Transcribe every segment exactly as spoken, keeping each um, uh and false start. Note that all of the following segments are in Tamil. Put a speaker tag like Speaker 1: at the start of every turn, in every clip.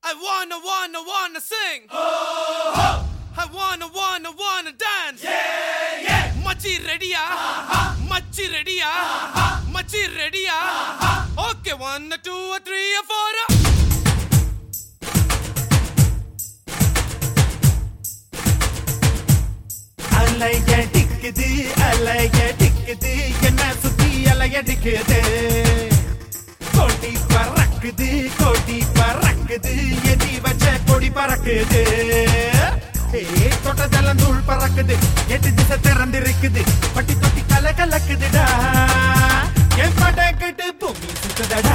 Speaker 1: I wanna, wanna, wanna sing. Oh, oh. I wanna, wanna, wanna dance. Yeah, yeah. Machi ready ya? Uh-huh. Machi ready ya? Uh-huh. Machi ready ya? Uh-huh. Okay, one, two, three, four.
Speaker 2: அலைய டிக்குது அலைய டிக்குது என்ன சுத்தி அலைய டிக்குது கொடி பறக்குது கொடி பறக்குது எதி வச்ச கொடி பறக்குது ஏ தொட்டதெல்லாம் தூள் பறக்குது எட்டு திசை திறந்திருக்குது பட்டி தொட்டி கல கலக்குதுடா என் படக்கிட்டு பூமி சுத்துதடா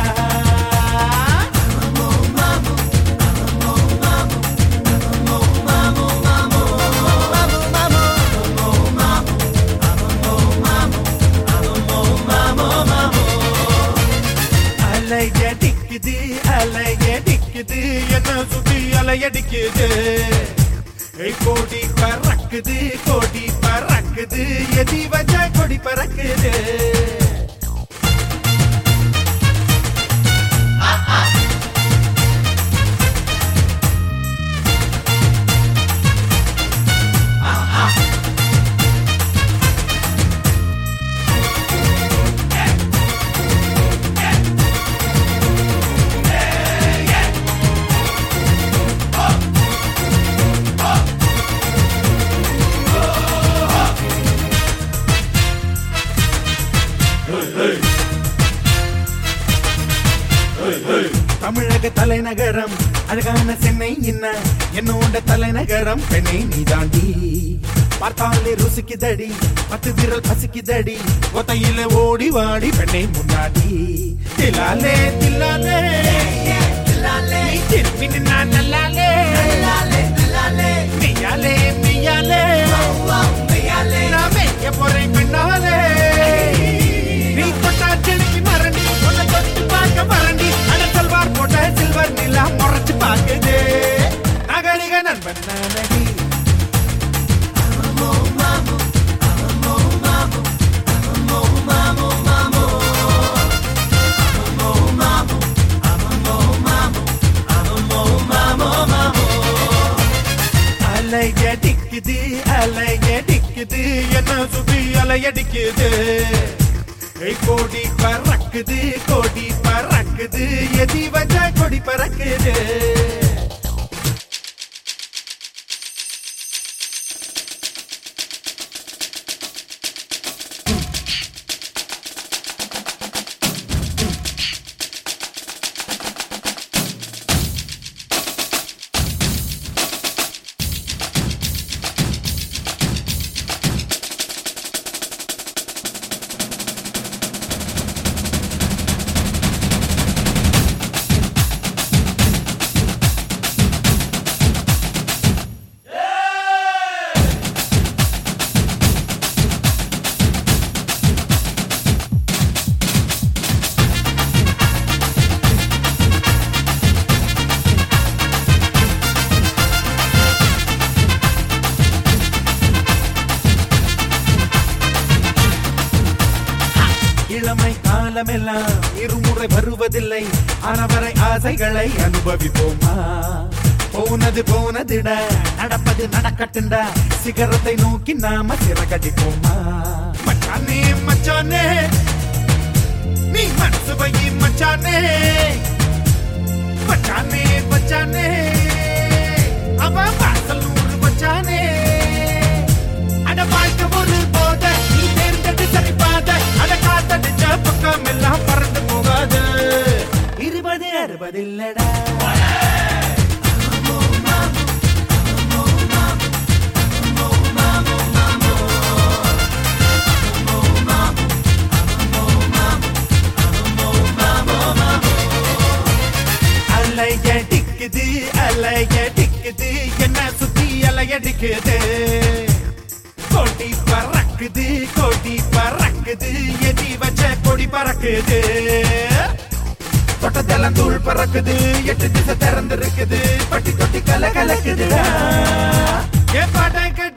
Speaker 2: அலைய டிக்குது அலைய டிக்குது என்ன சுத்தி அலைய டிக்குது கோடி பறக்குது கோடி பறக்குது எதி வச்ச கொடி பறக்குது தமிழக தலைநகரம் அழகான சென்னை என்ன என்னோட தலைநகரம் பெண்ணை நீ தாண்டி பார்த்தாலே ருசிக்குதடி பத்து விரல் பசிக்குதடி ஒத்தையில ஓடி வாடி பெண்ணை முன்னாடி தில்லாலே தில்லாலே திரும்பி நின்னா நல்லாலே மெய்யாலே மெய்யாலே நான் மெய்ய போறேன் பெண்ணாலே நீ தொட்டா செடிக்கு மரண்டி உன்னை தொட்டு பார்க்க மரண்டி அனசல்வார் போட்ட சில்வர் நிலா முறைச்சு பார்க்குது நகரிக நண்பன் நானடி அலைய டிக்குது அலைய டிக்குது என்ன சுத்தி அலையடிக்குது கோடி பறக்குது கோடி பறக்குது எதி வச்ச கொடி பறக்குது இளமை காலமெல்லாம் இருமுறை வருவதில்லை ஆனவரை ஆசைகளை அனுபவிப்போமா போனது போனதிட நடப்பது நடக்கட்டுண்டா சிகரத்தை நோக்கி நாம சிறகடிப்போமா மச்சானே மச்சானே நீ மனசு வை மச்சானே மச்சானே மச்சானே அவ வாசல் நூறு மச்சானே அட வாழ்க்கை ஒரு போத நீ தேர்ந்தெடு சரிபாத அட காத்தடிச்ச பக்கம் எல்லாம் பறந்து போகாது இருபது அறுபது இல்லடா அலைய டிக்குது அலைய டிக்குது என்ன சுத்தி அலையடிக்குது கோடி பறக்குது கோடி பறக்குது எதி வச்ச கொடி பறக்குது தொட்டதெல்லாம் தூள் பறக்குது எட்டு திசை திறந்திருக்குது பட்டி தொட்டி கல கலக்குதுடா என் பாட்டை